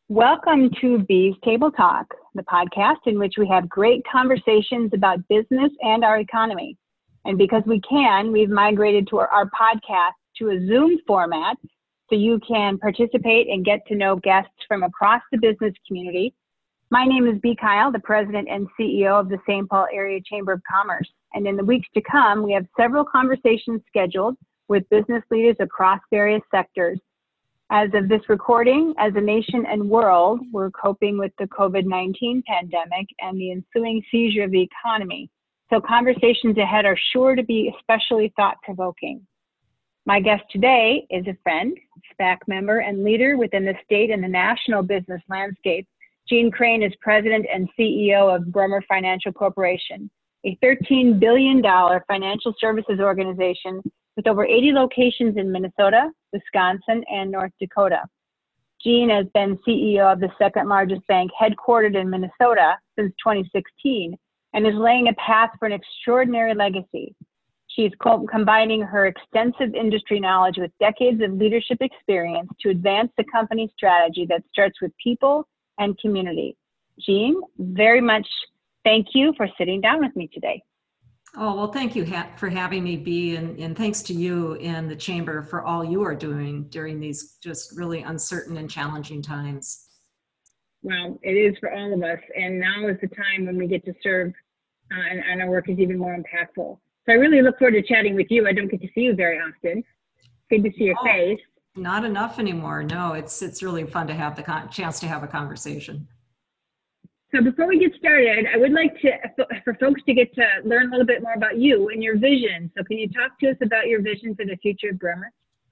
Welcome to Bees Table Talk, the podcast in which we have great conversations about business and our economy. And because we can, we've migrated to our podcast to a Zoom format so you can participate and get to know guests from across the business community. My name is Bee Kyle, the president and CEO of the St. Paul Area Chamber of Commerce. And in the weeks to come, we have several conversations scheduled with business leaders across various sectors. As of this recording, as a nation and world, we're coping with the COVID-19 pandemic and the ensuing seizure of the economy. So conversations ahead are sure to be especially thought-provoking. My guest today is a friend, SPAC member, and leader within the state and the national business landscape. Jeanne Crain is president and CEO of Bremer Financial Corporation, a $13 billion financial services organization with over 80 locations in Minnesota, Wisconsin, and North Dakota. Jeanne has been CEO of the second largest bank headquartered in Minnesota since 2016 and is laying a path for an extraordinary legacy. She's combining her extensive industry knowledge with decades of leadership experience to advance the company strategy that starts with people and community. Jeanne, very much thank you for sitting down with me today. Oh, well, thank you for having me, Bee, and thanks to you and the Chamber for all you are doing during these just really uncertain and challenging times. Well, it is for all of us, and now is the time when we get to serve and our work is even more impactful. So I really look forward to chatting with you. I don't get to see you very often. Good to see your face. Not enough anymore. No, it's really fun to have the chance to have a conversation. So before we get started, I would like for folks to get to learn a little bit more about you and your vision. So can you talk to us about your vision for the future of Bremer?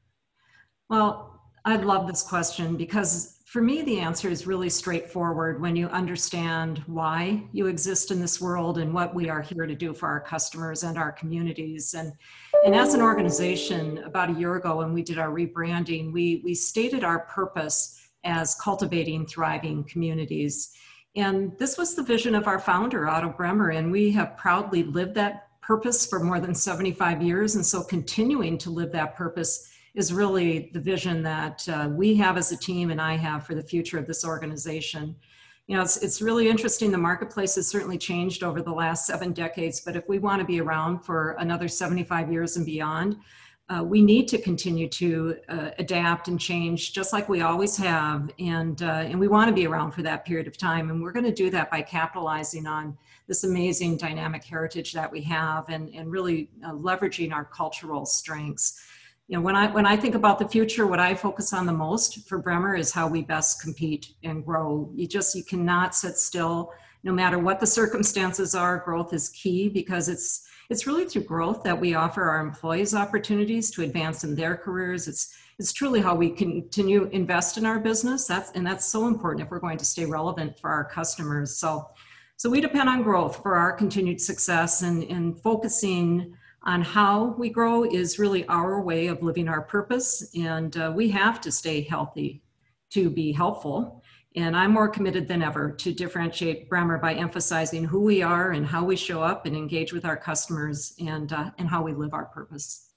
Well, I love this question because for me, the answer is really straightforward when you understand why you exist in this world and what we are here to do for our customers and our communities. And as an organization, about a year ago when we did our rebranding, we stated our purpose as cultivating thriving communities. And this was the vision of our founder, Otto Bremer, and we have proudly lived that purpose for more than 75 years. And so continuing to live that purpose is really the vision that we have as a team and I have for the future of this organization. You know, it's really interesting. The marketplace has certainly changed over the last 7 decades, but if we want to be around for another 75 years and beyond, we need to continue to adapt and change just like we always have. And we want to be around for that period of time. And we're going to do that by capitalizing on this amazing dynamic heritage that we have and really leveraging our cultural strengths. You know, when I think about the future, what I focus on the most for Bremer is how we best compete and grow. You cannot sit still. No matter what the circumstances are, growth is key because it's really through growth that we offer our employees opportunities to advance in their careers. It's truly how we continue to invest in our business. That's so important if we're going to stay relevant for our customers. So we depend on growth for our continued success, and focusing on how we grow is really our way of living our purpose. And we have to stay healthy to be helpful. And I'm more committed than ever to differentiate Bremer by emphasizing who we are and how we show up and engage with our customers and how we live our purpose.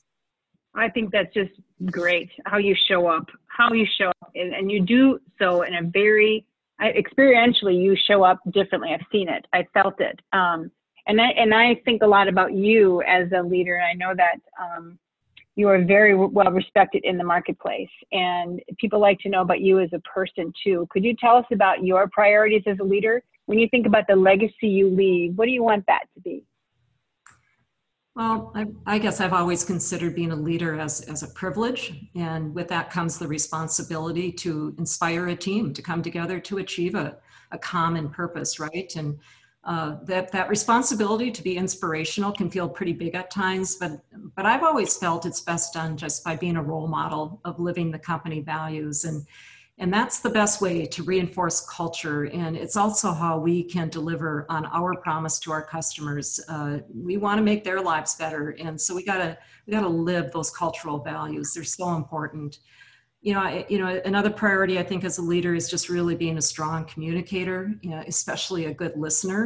I think that's just great, how you show up, and you do so in a very, experientially, you show up differently. I've seen it, I felt it. And I think a lot about you as a leader. I know that you are very well respected in the marketplace, and people like to know about you as a person too. Could you tell us about your priorities as a leader? When you think about the legacy you leave, what do you want that to be? Well, I guess I've always considered being a leader as a privilege, and with that comes the responsibility to inspire a team to come together to achieve a common purpose, right? And that responsibility to be inspirational can feel pretty big at times, but I've always felt it's best done just by being a role model of living the company values, and that's the best way to reinforce culture. And it's also how we can deliver on our promise to our customers. We want to make their lives better, and so we gotta live those cultural values. They're so important. Another priority I think as a leader is just really being a strong communicator, especially a good listener.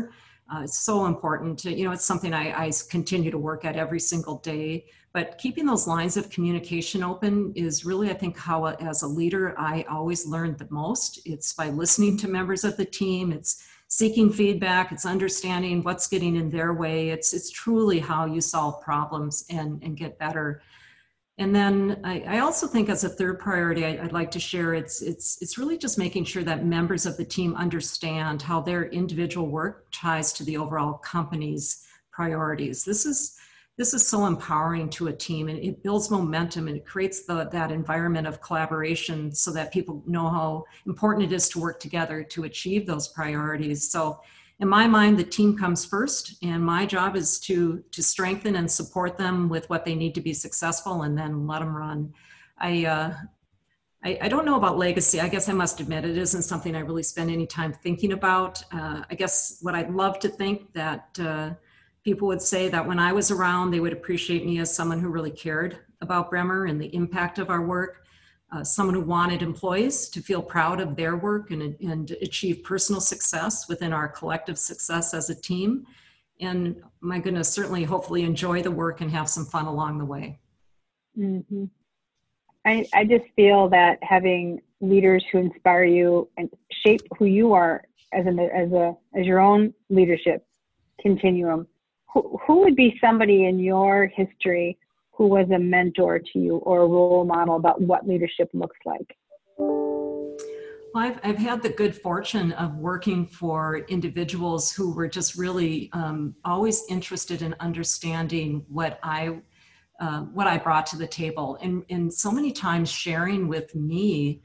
It's so important to, it's something I continue to work at every single day. But keeping those lines of communication open is really, I think, how as a leader, I always learned the most. It's by listening to members of the team. It's seeking feedback. It's understanding what's getting in their way. It's truly how you solve problems and get better. And then I also think as a third priority, I'd like to share, it's really just making sure that members of the team understand how their individual work ties to the overall company's priorities. This is so empowering to a team, and it builds momentum, and it creates that environment of collaboration so that people know how important it is to work together to achieve those priorities. So in my mind, the team comes first, and my job is to strengthen and support them with what they need to be successful, and then let them run. I don't know about legacy. I guess I must admit it isn't something I really spend any time thinking about. I guess what I'd love to think that people would say that when I was around, they would appreciate me as someone who really cared about Bremer and the impact of our work. Someone who wanted employees to feel proud of their work and achieve personal success within our collective success as a team. And my goodness, certainly, hopefully enjoy the work and have some fun along the way. Mm-hmm. I just feel that having leaders who inspire you and shape who you are as your own leadership continuum. Who would be somebody in your history who was a mentor to you or a role model about what leadership looks like? Well, I've had the good fortune of working for individuals who were just really always interested in understanding what I brought to the table, and so many times sharing with me,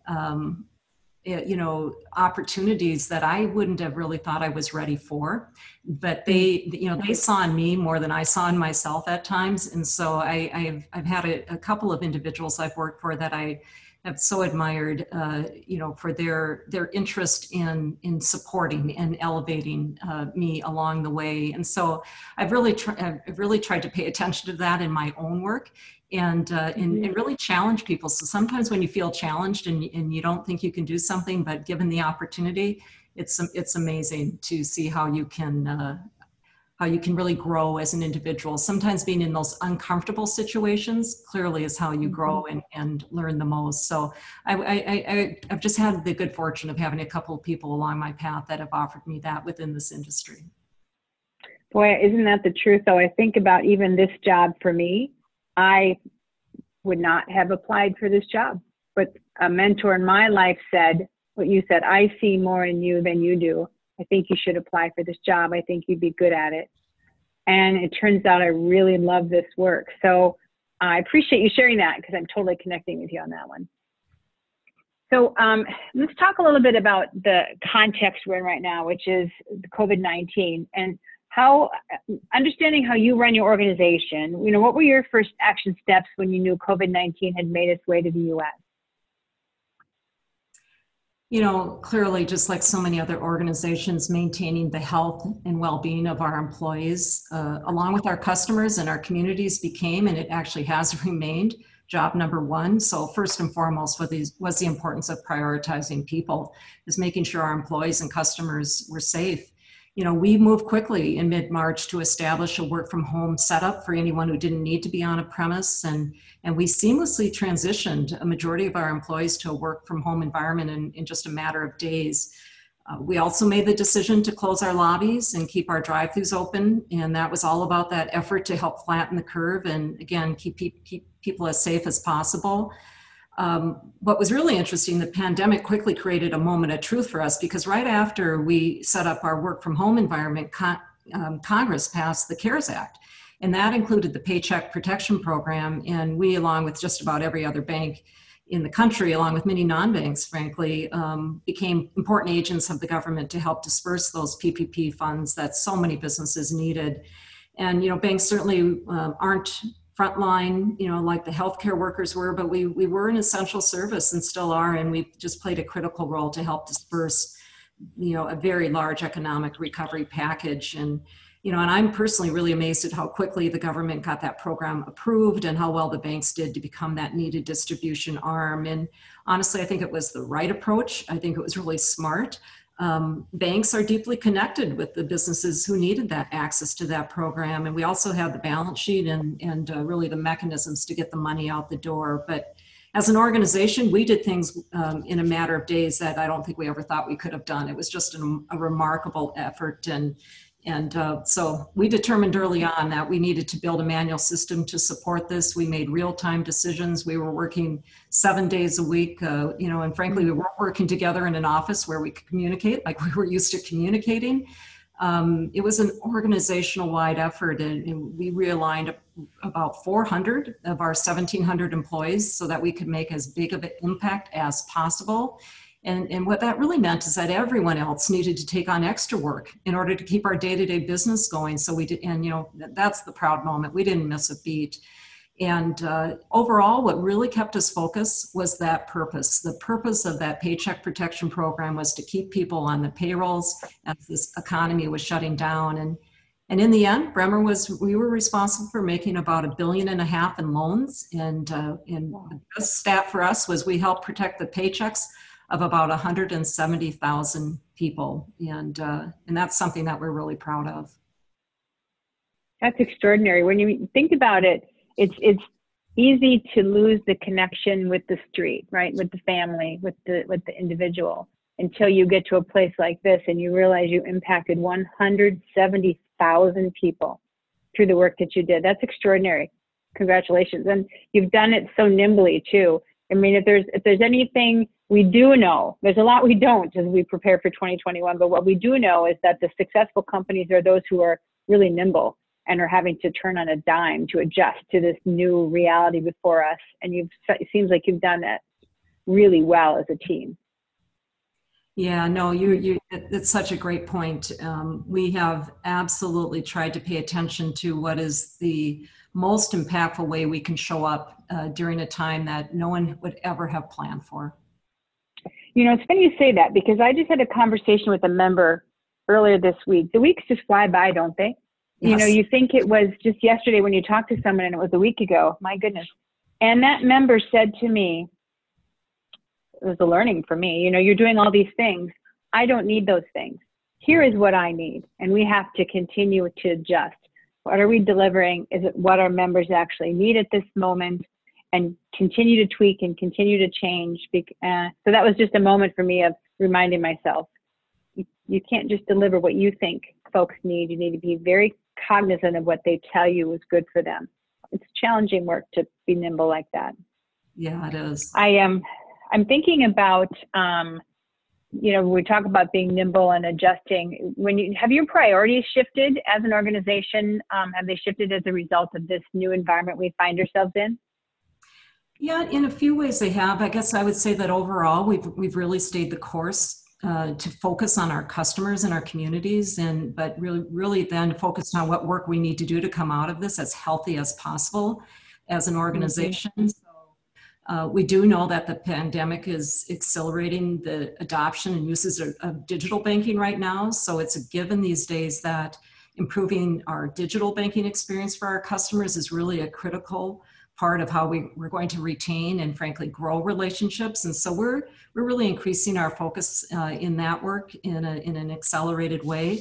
opportunities that I wouldn't have really thought I was ready for, but they saw in me more than I saw in myself at times. And so I've had a couple of individuals I've worked for that I have so admired, for their interest in supporting and elevating me along the way. And so I've really tried to pay attention to that in my own work. And really challenge people. So sometimes when you feel challenged and you don't think you can do something, but given the opportunity, it's amazing to see how you can really grow as an individual. Sometimes being in those uncomfortable situations clearly is how you grow and learn the most. So I've just had the good fortune of having a couple of people along my path that have offered me that within this industry. Boy, isn't that the truth though? I think about even this job for me. I would not have applied for this job, but a mentor in my life said what you said. I see more in you than you do. I think you should apply for this job. I think you'd be good at it. And it turns out I really love this work. So I appreciate you sharing that because I'm totally connecting with you on that one. So let's talk a little bit about the context we're in right now, which is the COVID-19, and how, understanding how you run your organization. What were your first action steps when you knew COVID-19 had made its way to the U.S.? Clearly, just like so many other organizations, maintaining the health and well-being of our employees, along with our customers and our communities, became, and it actually has remained, job number one. So first and foremost was the importance of prioritizing people, is making sure our employees and customers were safe. We moved quickly in mid-March to establish a work from home setup for anyone who didn't need to be on a premise. And we seamlessly transitioned a majority of our employees to a work from home environment in just a matter of days. We also made the decision to close our lobbies and keep our drive-thrus open. And that was all about that effort to help flatten the curve and, again, keep people as safe as possible. What was really interesting, the pandemic quickly created a moment of truth for us, because right after we set up our work from home environment, Congress passed the CARES Act, and that included the Paycheck Protection Program. And we, along with just about every other bank in the country, along with many non-banks, frankly, became important agents of the government to help disperse those PPP funds that so many businesses needed. And, banks certainly aren't frontline, like the healthcare workers were, but we were an essential service and still are, and we just played a critical role to help disperse, a very large economic recovery package. And I'm personally really amazed at how quickly the government got that program approved and how well the banks did to become that needed distribution arm. And honestly, I think it was the right approach. I think it was really smart. Banks are deeply connected with the businesses who needed that access to that program. And we also have the balance sheet and really the mechanisms to get the money out the door. But as an organization, we did things in a matter of days that I don't think we ever thought we could have done. It was just a remarkable effort. And so we determined early on that we needed to build a manual system to support this. We made real-time decisions. We were working 7 days a week, and frankly, we weren't working together in an office where we could communicate like we were used to communicating. It was an organizational-wide effort, and we realigned about 400 of our 1,700 employees so that we could make as big of an impact as possible. And what that really meant is that everyone else needed to take on extra work in order to keep our day-to-day business going. So we did, and that's the proud moment. We didn't miss a beat. And overall, what really kept us focused was that purpose. The purpose of that Paycheck Protection Program was to keep people on the payrolls as this economy was shutting down. And in the end, we were responsible for making about $1.5 billion in loans. And the best stat for us was we helped protect the paychecks of about 170,000 people. And that's something that we're really proud of. That's extraordinary. When you think about it, it's easy to lose the connection with the street, right? With the family, with the individual, until you get to a place like this and you realize you impacted 170,000 people through the work that you did. That's extraordinary. Congratulations. And you've done it so nimbly too. I mean, if there's anything we do know, there's a lot we don't as we prepare for 2021, but what we do know is that the successful companies are those who are really nimble and are having to turn on a dime to adjust to this new reality before us. And it seems like you've done that really well as a team. Yeah, no, it's such a great point. We have absolutely tried to pay attention to what is the most impactful way we can show up during a time that no one would ever have planned for. It's funny you say that, because I just had a conversation with a member earlier this week. The weeks just fly by, don't they? Yes. You think it was just yesterday when you talked to someone and it was a week ago. My goodness. And that member said to me, it was a learning for me, you're doing all these things. I don't need those things. Here is what I need. And we have to continue to adjust. What are we delivering? Is it what our members actually need at this moment? And continue to tweak and continue to change. So that was just a moment for me of reminding myself, you can't just deliver what you think folks need. You need to be very cognizant of what they tell you is good for them. It's challenging work to be nimble like that. Yeah, it is. I'm thinking about, we talk about being nimble and adjusting. Have your priorities shifted as an organization? Have they shifted as a result of this new environment we find ourselves in? Yeah, in a few ways they have. I guess I would say that overall we've really stayed the course to focus on our customers and our communities, but really then focused on what work we need to do to come out of this as healthy as possible as an organization. Mm-hmm. So we do know that the pandemic is accelerating the adoption and uses of digital banking right now. So it's a given these days that improving our digital banking experience for our customers is really a critical part of how we're going to retain and frankly grow relationships. And so we're really increasing our focus in that work in an accelerated way.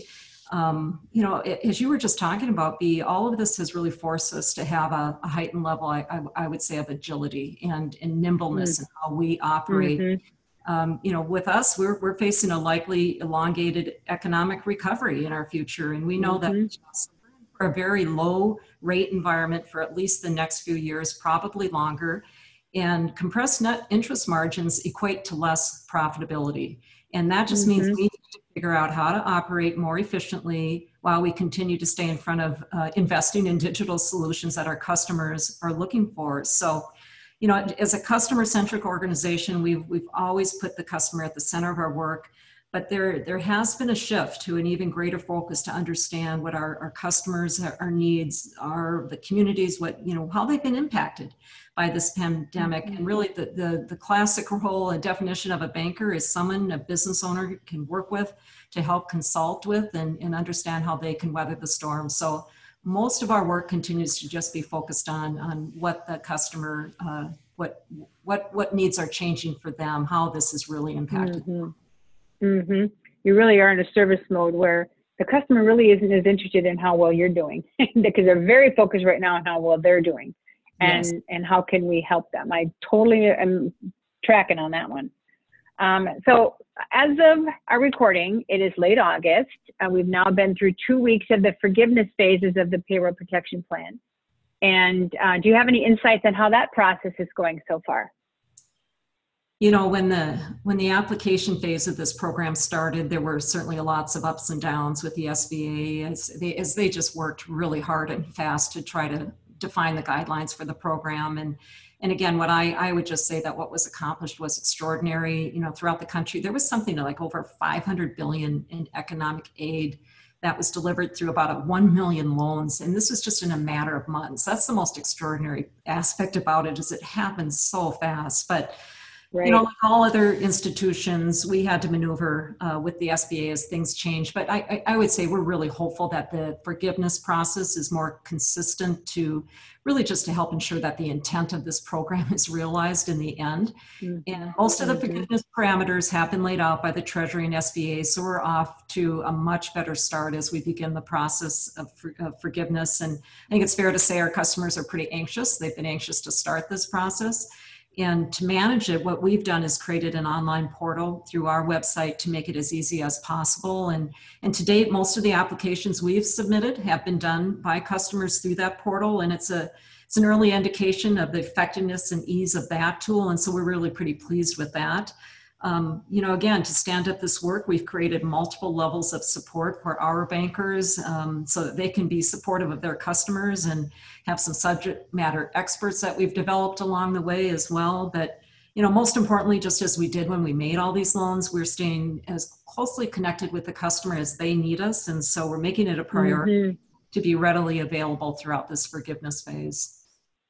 As you were just talking about, all of this has really forced us to have a heightened level, I would say, of agility and nimbleness in how we operate. Mm-hmm. With us, we're facing a likely elongated economic recovery in our future. And we know mm-hmm. that for a very low rate environment for at least the next few years, probably longer. And compressed net interest margins equate to less profitability. And that just mm-hmm. means we need to figure out how to operate more efficiently while we continue to stay in front of investing in digital solutions that our customers are looking for. So, as a customer-centric organization, we've always put the customer at the center of our work. But there has been a shift to an even greater focus to understand what our customers, our needs are, the communities, how they've been impacted by this pandemic. Mm-hmm. And really the classic role and definition of a banker is someone a business owner can work with to help consult with and understand how they can weather the storm. So most of our work continues to just be focused on what the customer, what needs are changing for them, how this is really impacted. Mm-hmm. Mm-hmm. you really are in a service mode where the customer really isn't as interested in how well you're doing because they're very focused right now on how well they're doing and, Yes. and how can we help them. I totally am tracking on that one. So as of our recording, it is late August. We've now been through 2 weeks of the forgiveness phases of the payroll protection plan. And do you have any insights on how that process is going so far? You know, when the application phase of this program started, there were certainly lots of ups and downs with the SBA as they just worked really hard and fast to try to define the guidelines for the program. And again, what I would just say that what was accomplished was extraordinary. You know, throughout the country, there was something like over 500 billion in economic aid that was delivered through about 1 million loans. And this was just in a matter of months. That's the most extraordinary aspect about it, is it happened so fast. But Right. you know, like all other institutions, we had to maneuver with the SBA as things change. But I would say we're really hopeful that the forgiveness process is more consistent to really just to help ensure that the intent of this program is realized in the end. Mm-hmm. And most of the forgiveness parameters have been laid out by the Treasury and SBA. So we're off to a much better start as we begin the process of forgiveness. And I think it's fair to say our customers are pretty anxious. They've been anxious to start this process. And to manage it, what we've done is created an online portal through our website to make it as easy as possible. And to date, most of the applications we've submitted have been done by customers through that portal. And it's an early indication of the effectiveness and ease of that tool. And so we're really pretty pleased with that. You know, again, to stand up this work, we've created multiple levels of support for our bankers so that they can be supportive of their customers, and have some subject matter experts that we've developed along the way as well. But, you know, most importantly, just as we did when we made all these loans, we're staying as closely connected with the customer as they need us. And so we're making it a priority to be readily available throughout this forgiveness phase.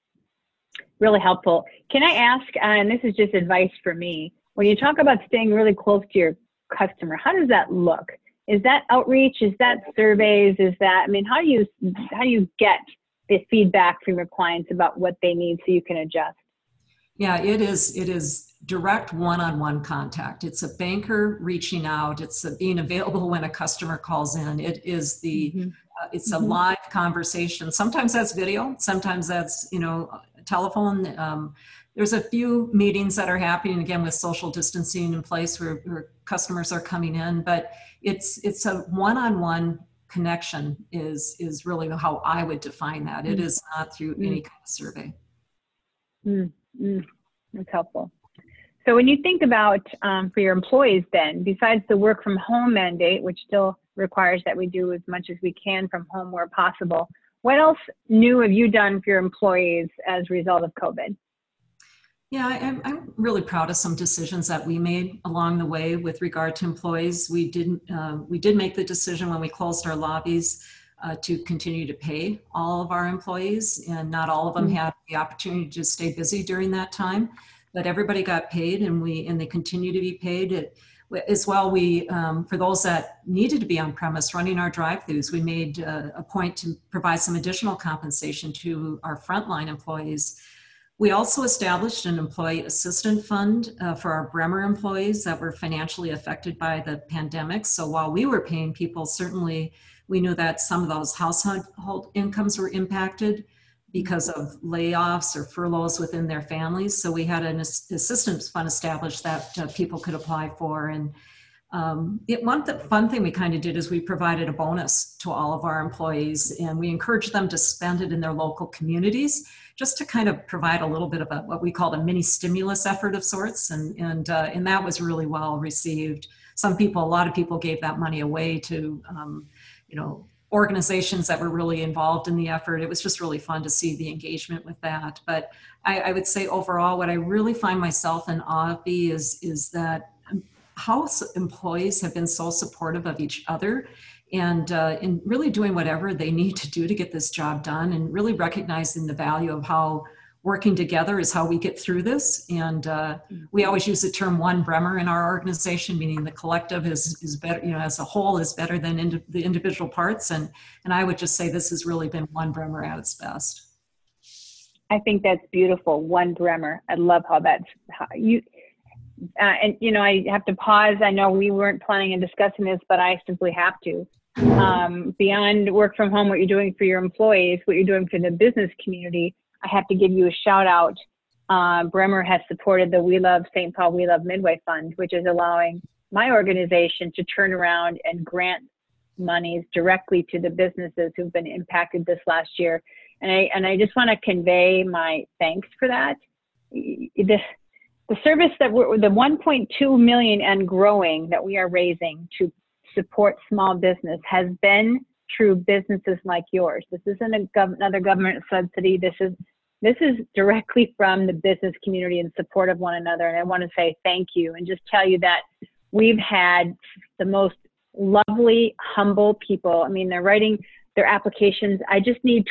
Really helpful. Can I ask, and this is just advice for me, when you talk about staying really close to your customer, how does that look? Is that outreach? Is that surveys? Is that, I mean, how do you get the feedback from your clients about what they need so you can adjust? Yeah, it is direct one-on-one contact. It's a banker reaching out. It's being available when a customer calls in. It is it's a live conversation. Sometimes that's video. Sometimes that's, you know, telephone. There's a few meetings that are happening, again, with social distancing in place where customers are coming in, but it's a one-on-one connection is really how I would define that. It is not through any kind of survey. That's helpful. So when you think about for your employees then, besides the work from home mandate, which still requires that we do as much as we can from home where possible, what else new have you done for your employees as a result of COVID? Yeah, I'm really proud of some decisions that we made along the way with regard to employees. We did make the decision when we closed our lobbies to continue to pay all of our employees, and not all of them had the opportunity to stay busy during that time, but everybody got paid, and they continue to be paid. As well, we for those that needed to be on premise running our drive-thrus, we made a point to provide some additional compensation to our frontline employees. We also established an employee assistance fund for our Bremer employees that were financially affected by the pandemic. So while we were paying people, certainly we knew that some of those household incomes were impacted because of layoffs or furloughs within their families. So we had an assistance fund established that people could apply for. And one fun thing we kind of did is we provided a bonus to all of our employees, and we encouraged them to spend it in their local communities, just to kind of provide a little bit of what we called a mini stimulus effort of sorts. And that was really well received. A lot of people gave that money away to, organizations that were really involved in the effort. It was just really fun to see the engagement with that. But I would say overall, what I really find myself in awe of is that how employees have been so supportive of each other, and in really doing whatever they need to do to get this job done, and really recognizing the value of how working together is how we get through this. And we always use the term one Bremer in our organization, meaning the collective is better, as a whole is better than the individual parts. And I would just say this has really been one Bremer at its best. I think that's beautiful. One Bremer. I love how And, you know, I have to pause. I know we weren't planning on discussing this, but I simply have to. Beyond work from home, what you're doing for your employees, what you're doing for the business community, I have to give you a shout out. Bremer has supported the We Love St. Paul, We Love Midway Fund, which is allowing my organization to turn around and grant monies directly to the businesses who've been impacted this last year. And I just want to convey my thanks for that. The service that the 1.2 million and growing that we are raising to support small business has been through businesses like yours. This isn't another government subsidy. This is directly from the business community in support of one another. And I want to say thank you and just tell you that we've had the most lovely, humble people. I mean, they're writing their applications. I just need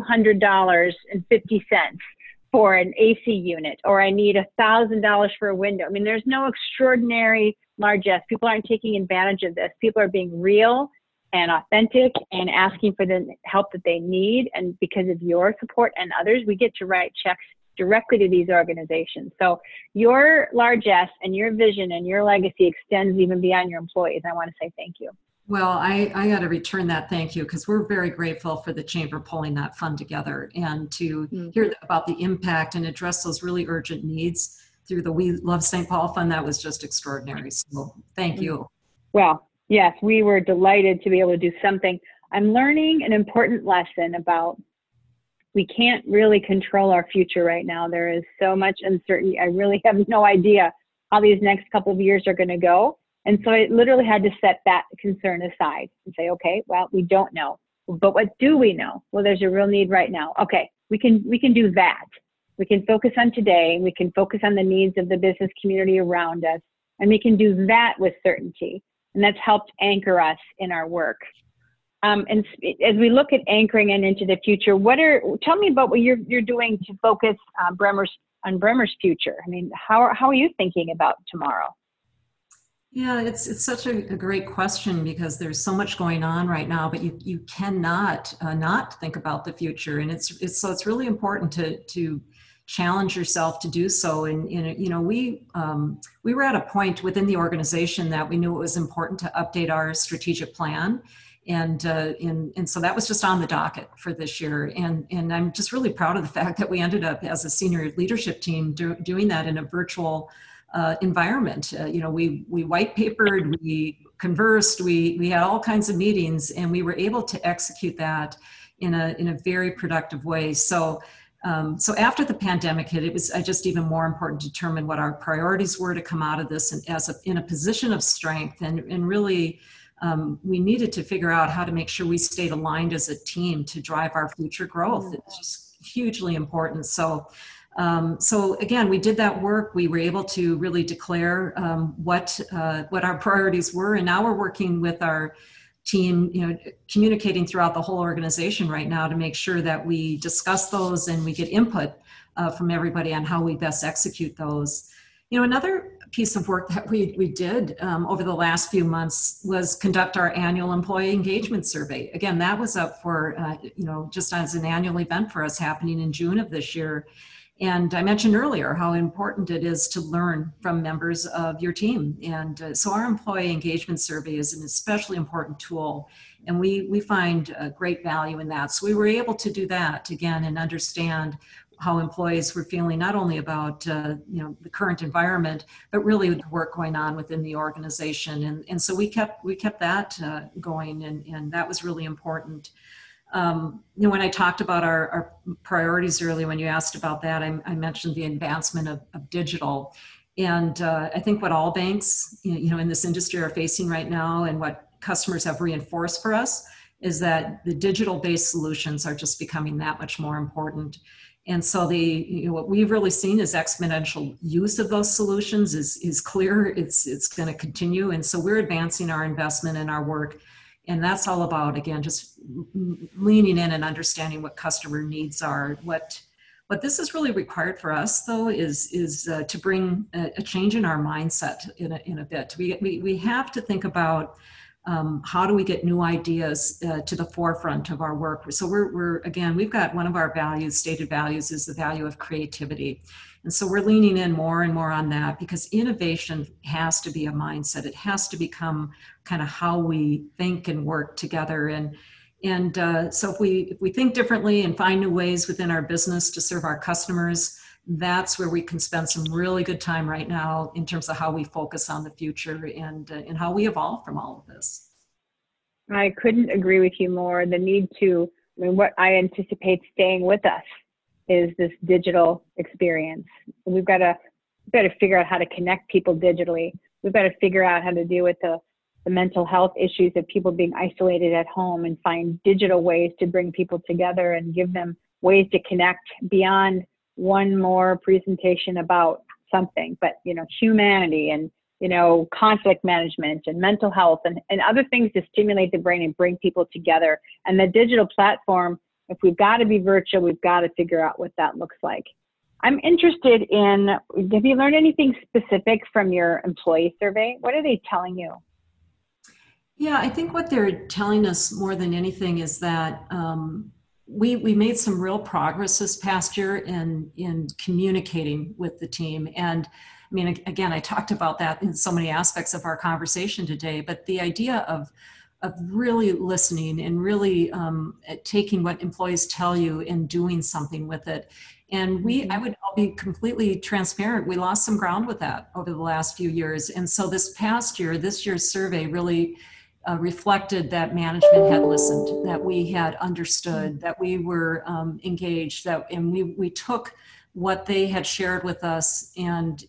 $2,200.50 for an AC unit, or I need $1,000 for a window. I mean, there's no extraordinary largesse. People aren't taking advantage of this. People are being real and authentic and asking for the help that they need. And because of your support and others, we get to write checks directly to these organizations. So your largesse and your vision and your legacy extends even beyond your employees. I want to say thank you. Well, I got to return that thank you, because we're very grateful for the Chamber pulling that fund together and to hear about the impact and address those really urgent needs through the We Love St. Paul Fund. That was just extraordinary. So thank you. Well, yes, we were delighted to be able to do something. I'm learning an important lesson about we can't really control our future right now. There is so much uncertainty. I really have no idea how these next couple of years are going to go. And so I literally had to set that concern aside and say, okay, well, we don't know, but what do we know? Well, there's a real need right now. Okay, we can do that. We can focus on today. We can focus on the needs of the business community around us, and we can do that with certainty. And that's helped anchor us in our work. And as we look at anchoring and into the future, tell me about what you're doing to focus on Bremer's future. I mean, how are you thinking about tomorrow? Yeah, it's such a great question, because there's so much going on right now, but you cannot not think about the future, and it's really important to challenge yourself to do so. And you know, we were at a point within the organization that we knew it was important to update our strategic plan, and so that was just on the docket for this year. And I'm just really proud of the fact that we ended up as a senior leadership team doing that in a virtual environment. You know, we white papered, we conversed, we had all kinds of meetings, and we were able to execute that in a very productive way. So after the pandemic hit, it was just even more important to determine what our priorities were to come out of this, and in a position of strength, and really we needed to figure out how to make sure we stayed aligned as a team to drive our future growth. It's just hugely important. So again, we did that work. We were able to really declare what our priorities were, and now we're working with our team, you know, communicating throughout the whole organization right now to make sure that we discuss those and we get input from everybody on how we best execute those. You know, another piece of work that we did over the last few months was conduct our annual employee engagement survey. Again, that was up for, you know, just as an annual event for us, happening in June of this year. And I mentioned earlier how important it is to learn from members of your team. And so our employee engagement survey is an especially important tool, and we find great value in that. So we were able to do that again and understand how employees were feeling, not only about you know, the current environment, but really the work going on within the organization. And so we kept that going, and that was really important. You know, when I talked about our priorities earlier, when you asked about that, I mentioned the advancement of digital. And I think what all banks, you know, in this industry are facing right now, and what customers have reinforced for us, is that the digital-based solutions are just becoming that much more important. And so you know, what we've really seen is exponential use of those solutions is clear. It's going to continue. And so we're advancing our investment and our work. And that's all about, again, just leaning in and understanding what customer needs are. What this is really required for us, though, is to bring a change in our mindset in a bit. We have to think about how do we get new ideas to the forefront of our work? So we've got one of our values, stated values, is the value of creativity. And so we're leaning in more and more on that, because innovation has to be a mindset. It has to become kind of how we think and work together. So if we think differently and find new ways within our business to serve our customers, that's where we can spend some really good time right now in terms of how we focus on the future and how we evolve from all of this. I couldn't agree with you more. The need to, I mean, what I anticipate staying with us is this digital experience. We've got to figure out how to connect people digitally. We've got to figure out how to deal with the mental health issues of people being isolated at home, and find digital ways to bring people together and give them ways to connect beyond one more presentation about something, but, humanity and, conflict management and mental health and other things to stimulate the brain and bring people together. And the digital platform, if we've got to be virtual, we've got to figure out what that looks like. I'm interested in, have you learned anything specific from your employee survey? What are they telling you? Yeah, I think what they're telling us more than anything is that we made some real progress this past year in communicating with the team. And I mean, again, I talked about that in so many aspects of our conversation today, but the idea of really listening and really taking what employees tell you and doing something with it. And I'll be completely transparent. We lost some ground with that over the last few years. And so this year's survey really reflected that management had listened, that we had understood, that we were engaged, and we took what they had shared with us and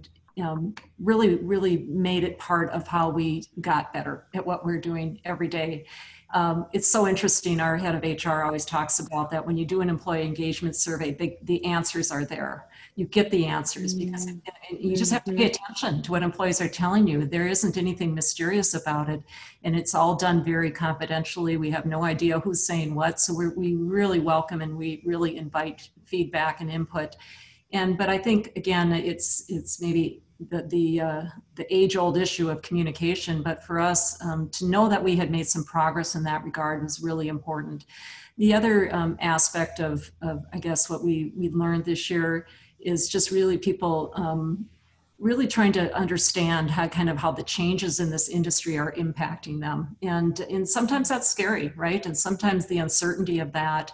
really made it part of how we got better at what we're doing every day. It's so interesting. Our head of HR always talks about that when you do an employee engagement survey, the answers are there. You get the answers because you just have to pay attention to what employees are telling you. There isn't anything mysterious about it, and it's all done very confidentially. We have no idea who's saying what, so we really welcome and we really invite feedback and input. But I think again, it's maybe the age-old issue of communication, but for us to know that we had made some progress in that regard was really important. The other aspect of I guess what we learned this year is just really people really trying to understand how the changes in this industry are impacting them, and sometimes that's scary, right? And sometimes the uncertainty of that,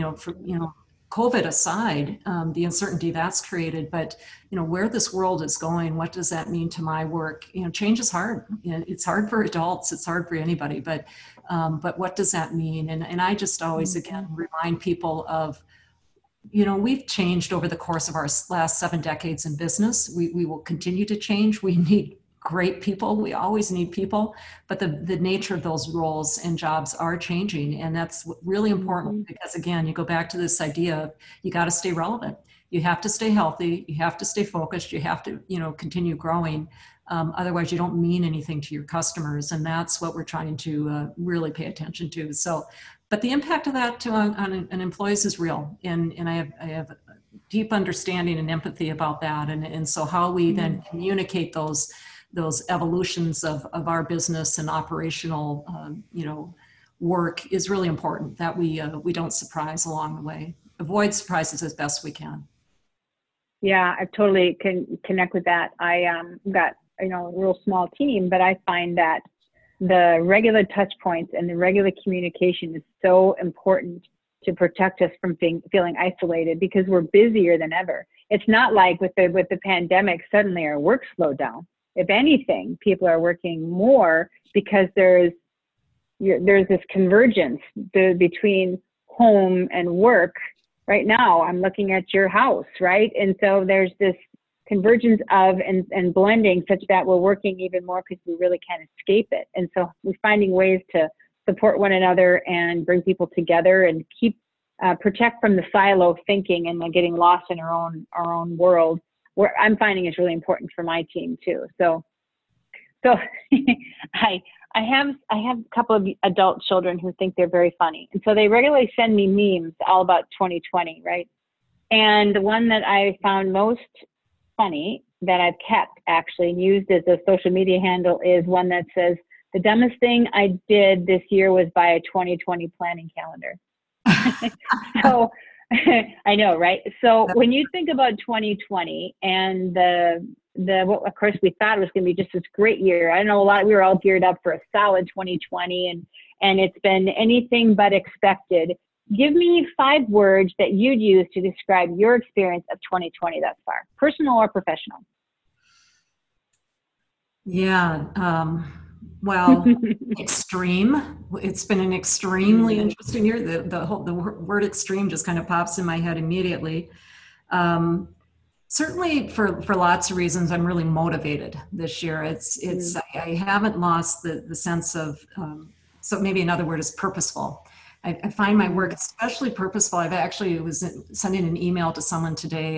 COVID aside, the uncertainty that's created, but where this world is going, what does that mean to my work? Change is hard. It's hard for adults. It's hard for anybody. But what does that mean? And I just always again remind people of, we've changed over the course of our last 7 decades in business. We will continue to change. We need great people. We always need people, but the nature of those roles and jobs are changing. And that's really important because again, you go back to this idea of you got to stay relevant. You have to stay healthy. You have to stay focused. You have to, continue growing. Otherwise you don't mean anything to your customers. And that's what we're trying to really pay attention to. So, but the impact of that on employees is real. And I have a deep understanding and empathy about that. And so how we then communicate those evolutions of our business and operational, work is really important, that we don't surprise along the way. Avoid surprises as best we can. Yeah, I totally can connect with that. I got, a real small team, but I find that the regular touch points and the regular communication is so important to protect us from feeling isolated, because we're busier than ever. It's not like with the pandemic, suddenly our work slowed down. If anything, people are working more because there's this convergence between home and work. Right now, I'm looking at your house, right? And so there's this convergence of and blending such that we're working even more because we really can't escape it. And so we're finding ways to support one another and bring people together and keep protect from the silo thinking and then getting lost in our own world. Where I'm finding is really important for my team too. So I have a couple of adult children who think they're very funny, and so they regularly send me memes all about 2020, right? And the one that I found most funny that I've kept actually and used as a social media handle is one that says, The dumbest thing I did this year was buy a 2020 planning calendar. So I know, right? So when you think about 2020 and well, of course we thought it was going to be just this great year. I know we were all geared up for a solid 2020 and it's been anything but expected. Give me 5 words that you'd use to describe your experience of 2020 thus far, personal or professional. Yeah. Well, extreme. It's been an extremely interesting year. The word extreme just kind of pops in my head immediately. Certainly for lots of reasons, I'm really motivated this year. I haven't lost the sense of, so maybe another word is purposeful. I find my work especially purposeful. I've actually was sending an email to someone today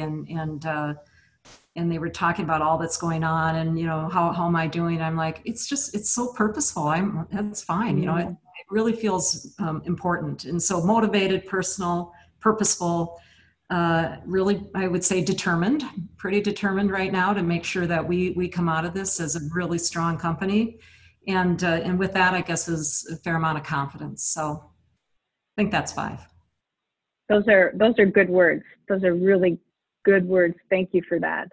and they were talking about all that's going on and, how am I doing? I'm like, it's so purposeful. That's fine. It really feels important. And so motivated, personal, purposeful, really, I would say pretty determined right now to make sure that we come out of this as a really strong company. And with that, I guess is a fair amount of confidence. So I think that's 5. Those are good words. Those are really good words. Thank you for that.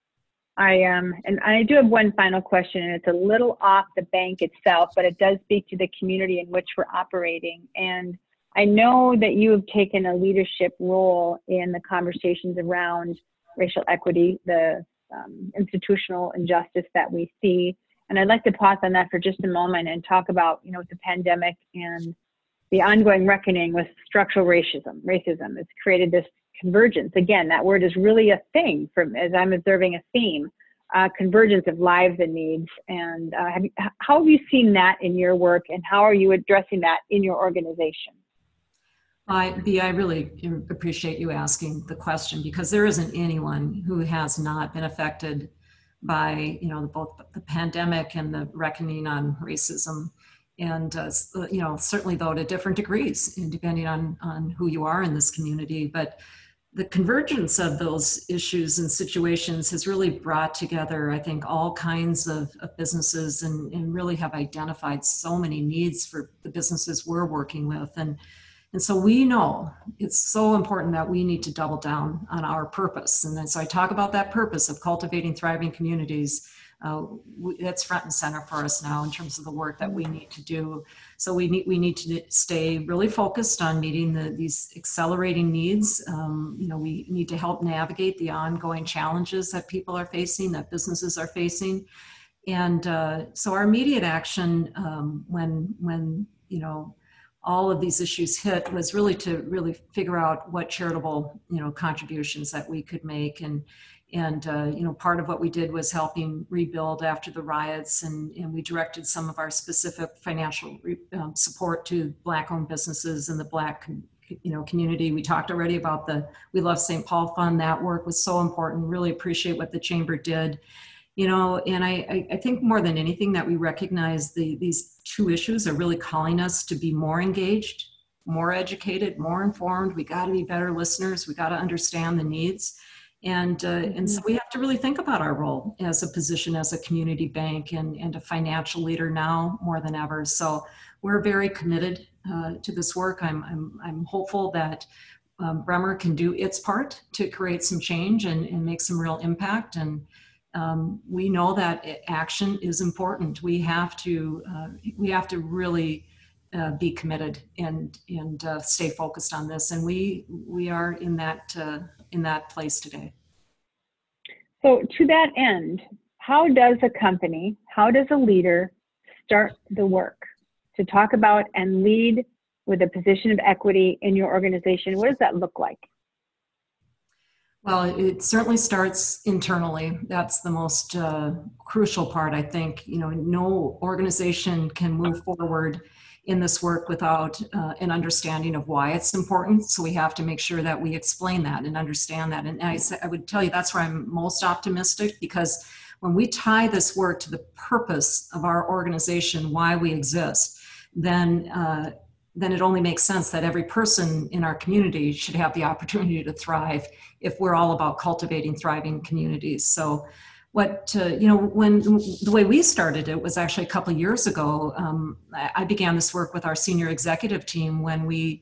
And I do have one final question, and it's a little off the bank itself, but it does speak to the community in which we're operating. And I know that you have taken a leadership role in the conversations around racial equity, the institutional injustice that we see. And I'd like to pause on that for just a moment and talk about, with the pandemic and the ongoing reckoning with structural racism. It's created this convergence. Again, that word is really a thing as I'm observing a theme, convergence of lives and needs. And how have you seen that in your work, and how are you addressing that in your organization? I really appreciate you asking the question, because there isn't anyone who has not been affected by, both the pandemic and the reckoning on racism. And, certainly though to different degrees, and depending on who you are in this community. But the convergence of those issues and situations has really brought together, I think, all kinds of businesses and really have identified so many needs for the businesses we're working with. And so we know it's so important that we need to double down on our purpose. And then, so I talk about that purpose of cultivating thriving communities. That's front and center for us now in terms of the work that we need to do. So we need to stay really focused on meeting these accelerating needs. We need to help navigate the ongoing challenges that people are facing, that businesses are facing. And so our immediate action when all of these issues hit was really to figure out what charitable contributions that we could make. And part of what we did was helping rebuild after the riots, and we directed some of our specific financial support to Black-owned businesses and the Black community. We talked already about We Love St. Paul Fund. That work was so important. Really appreciate what the Chamber did. And I think more than anything that we recognize these 2 issues are really calling us to be more engaged, more educated, more informed. We got to be better listeners. We got to understand the needs. And so we have to really think about our role as a position as a community bank and a financial leader now more than ever. So we're very committed to this work. I'm hopeful that Bremer can do its part to create some change and make some real impact. And we know that action is important. We have to really be committed and stay focused on this. And we are in that place today. So to that end, how does a leader start the work to talk about and lead with a position of equity in your organization? What does that look like? Well, it certainly starts internally. That's the most crucial part, I think. No organization can move forward in this work without an understanding of why it's important. So we have to make sure that we explain that and understand that. And I would tell you that's where I'm most optimistic, because when we tie this work to the purpose of our organization, why we exist, then it only makes sense that every person in our community should have the opportunity to thrive if we're all about cultivating thriving communities. So When the way we started it was actually a couple of years ago. I began this work with our senior executive team when we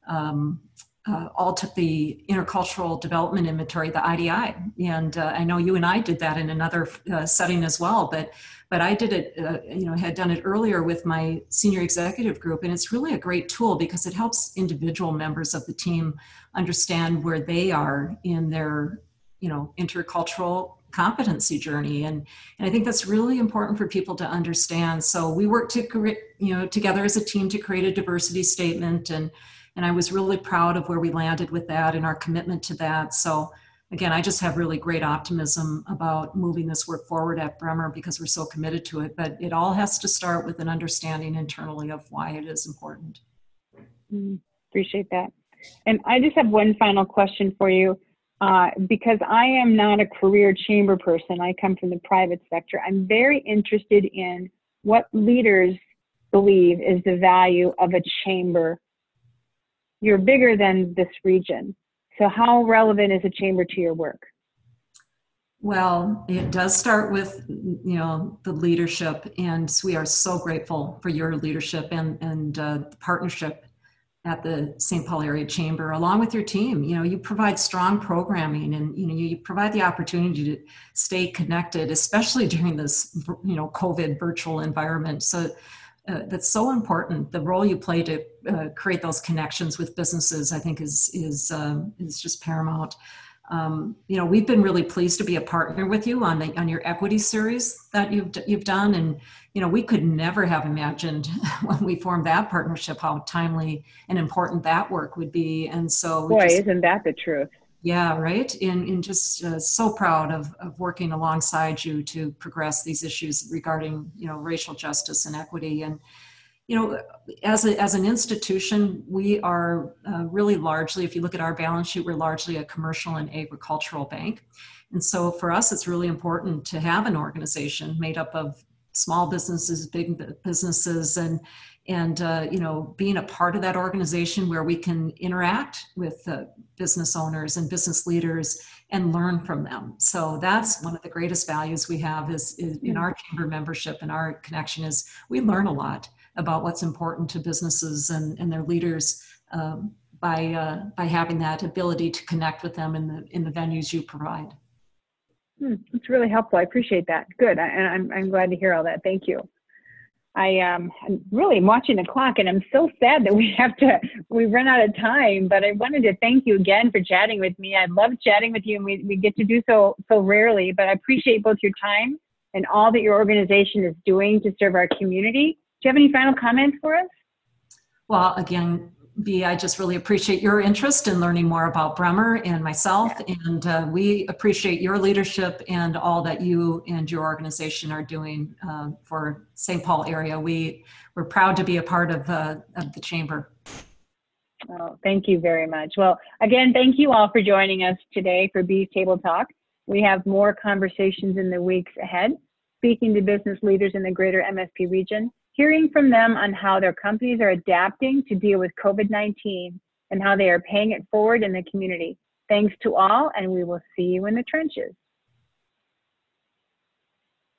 all took the intercultural development inventory, the IDI, and I know you and I did that in another setting as well. But I did it, had done it earlier with my senior executive group, and it's really a great tool because it helps individual members of the team understand where they are in their, intercultural competency journey, and I think that's really important for people to understand. So we worked together as a team to create a diversity statement, and I was really proud of where we landed with that and our commitment to that. So again, I just have really great optimism about moving this work forward at Bremer because we're so committed to it. But it all has to start with an understanding internally of why it is important. Appreciate that. And I just have one final question for you. Because I am not a career chamber person, I come from the private sector. I'm very interested in what leaders believe is the value of a chamber. You're bigger than this region. So how relevant is a chamber to your work? Well, it does start with, the leadership, and we are so grateful for your leadership and the partnership at the St. Paul Area Chamber, along with your team. You provide strong programming, and you provide the opportunity to stay connected, especially during this COVID virtual environment. So that's so important. The role you play to create those connections with businesses, I think, is just paramount. We've been really pleased to be a partner with you on your equity series that you've done, and we could never have imagined when we formed that partnership how timely and important that work would be. And so, isn't that the truth? Yeah, right. And just so proud of working alongside you to progress these issues regarding racial justice and equity. And as an institution, we are really largely, if you look at our balance sheet, we're largely a commercial and agricultural bank. And so for us, it's really important to have an organization made up of small businesses, big businesses, and being a part of that organization where we can interact with business owners and business leaders and learn from them. So that's one of the greatest values we have is in our chamber membership, and our connection is we learn a lot about what's important to businesses and their leaders by having that ability to connect with them in the venues you provide. It's really helpful. I appreciate that. Good. I'm glad to hear all that. Thank you. I'm really watching the clock, and I'm so sad that we run out of time, but I wanted to thank you again for chatting with me. I love chatting with you, and we get to do so rarely, but I appreciate both your time and all that your organization is doing to serve our community. Do you have any final comments for us? Well, again, Bea, I just really appreciate your interest in learning more about Bremer and myself, and we appreciate your leadership and all that you and your organization are doing for St. Paul area. We're proud to be a part of the Chamber. Oh, thank you very much. Well, again, thank you all for joining us today for Bea's Table Talk. We have more conversations in the weeks ahead, speaking to business leaders in the greater MSP region, hearing from them on how their companies are adapting to deal with COVID-19 and how they are paying it forward in the community. Thanks to all, and we will see you in the trenches.